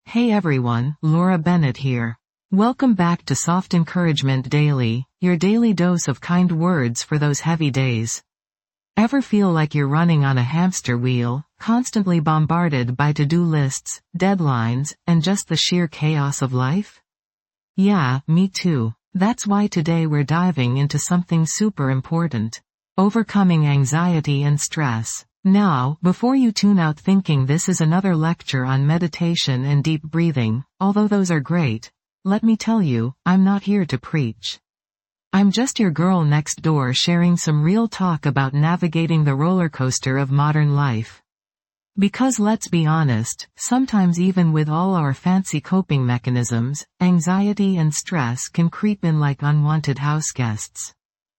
Hey everyone, Laura Bennett here. Welcome back to Soft Encouragement Daily, your daily dose of kind words for those heavy days. Ever feel like you're running on a hamster wheel, constantly bombarded by to-do lists, deadlines, and just the sheer chaos of life? Yeah, me too. That's why today we're diving into something super important. Overcoming anxiety and stress. Now, before you tune out thinking this is another lecture on meditation and deep breathing, although those are great, let me tell you, I'm not here to preach. I'm just your girl next door sharing some real talk about navigating the roller coaster of modern life. Because let's be honest, sometimes even with all our fancy coping mechanisms, anxiety and stress can creep in like unwanted house guests.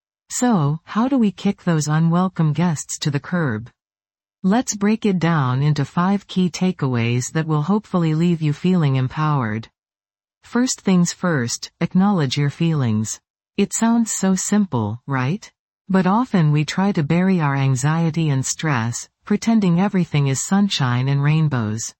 So, how do we kick those unwelcome guests to the curb? Let's break it down into 5 key takeaways that will hopefully leave you feeling empowered. First things first, acknowledge your feelings. It sounds so simple, right? But often we try to bury our anxiety and stress, pretending everything is sunshine and rainbows.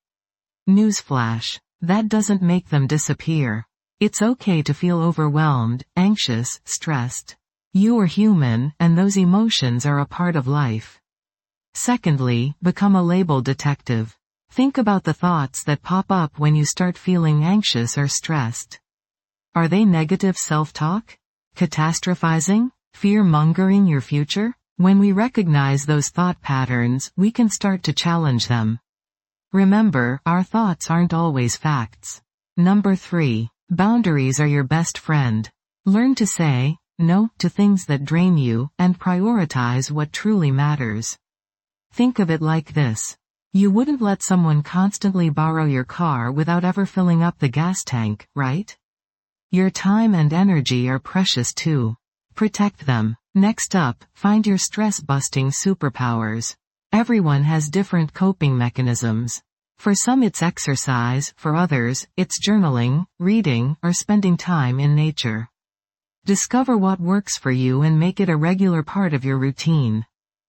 Newsflash. That doesn't make them disappear. It's okay to feel overwhelmed, anxious, stressed. You are human, and those emotions are a part of life. Secondly, become a label detective. Think about the thoughts that pop up when you start feeling anxious or stressed. Are they negative self-talk? Catastrophizing? Fear-mongering your future? When we recognize those thought patterns, we can start to challenge them. Remember, our thoughts aren't always facts. Number 3. Boundaries are your best friend. Learn to say no to things that drain you, and prioritize what truly matters. Think of it like this. You wouldn't let someone constantly borrow your car without ever filling up the gas tank, right? Your time and energy are precious too. Protect them. Next up, find your stress-busting superpowers. Everyone has different coping mechanisms. For some it's exercise, for others, it's journaling, reading, or spending time in nature. Discover what works for you and make it a regular part of your routine.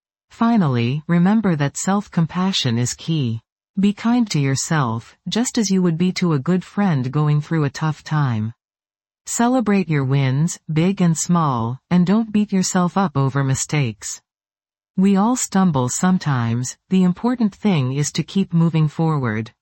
Finally, remember that self-compassion is key. Be kind to yourself, just as you would be to a good friend going through a tough time. Celebrate your wins, big and small, and don't beat yourself up over mistakes. We all stumble sometimes, the important thing is to keep moving forward.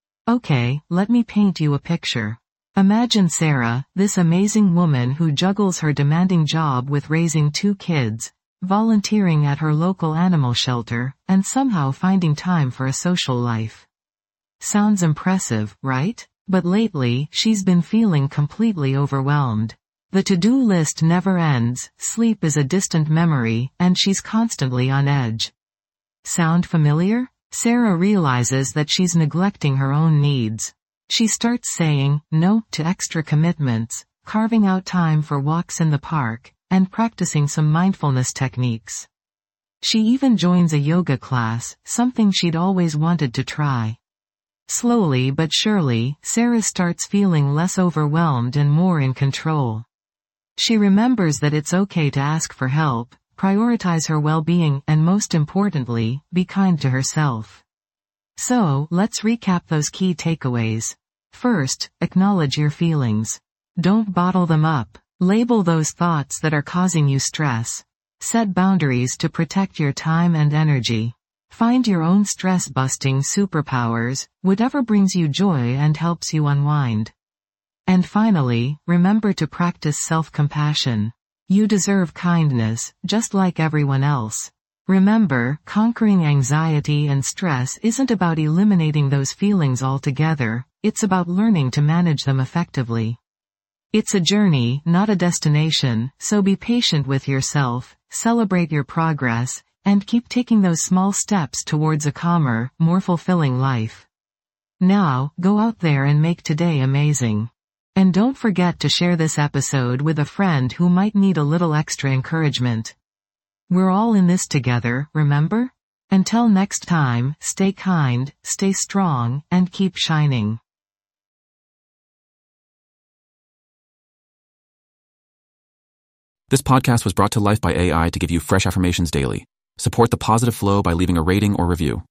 Okay, let me paint you a picture. Imagine Sarah, this amazing woman who juggles her demanding job with raising 2 kids, volunteering at her local animal shelter, and somehow finding time for a social life. Sounds impressive, right? But lately, she's been feeling completely overwhelmed. The to-do list never ends, sleep is a distant memory, and she's constantly on edge. Sound familiar? Sarah realizes that she's neglecting her own needs. She starts saying no to extra commitments, carving out time for walks in the park, and practicing some mindfulness techniques. She even joins a yoga class, something she'd always wanted to try. Slowly but surely, Sarah starts feeling less overwhelmed and more in control. She remembers that it's okay to ask for help, prioritize her well-being, and most importantly, be kind to herself. So, let's recap those key takeaways. First, acknowledge your feelings. Don't bottle them up. Label those thoughts that are causing you stress. Set boundaries to protect your time and energy. Find your own stress-busting superpowers, whatever brings you joy and helps you unwind. And finally, remember to practice self-compassion. You deserve kindness, just like everyone else. Remember, conquering anxiety and stress isn't about eliminating those feelings altogether, it's about learning to manage them effectively. It's a journey, not a destination, so be patient with yourself, celebrate your progress, and keep taking those small steps towards a calmer, more fulfilling life. Now, go out there and make today amazing. And don't forget to share this episode with a friend who might need a little extra encouragement. We're all in this together, remember? Until next time, stay kind, stay strong, and keep shining. This podcast was brought to life by AI to give you fresh affirmations daily. Support the positive flow by leaving a rating or review.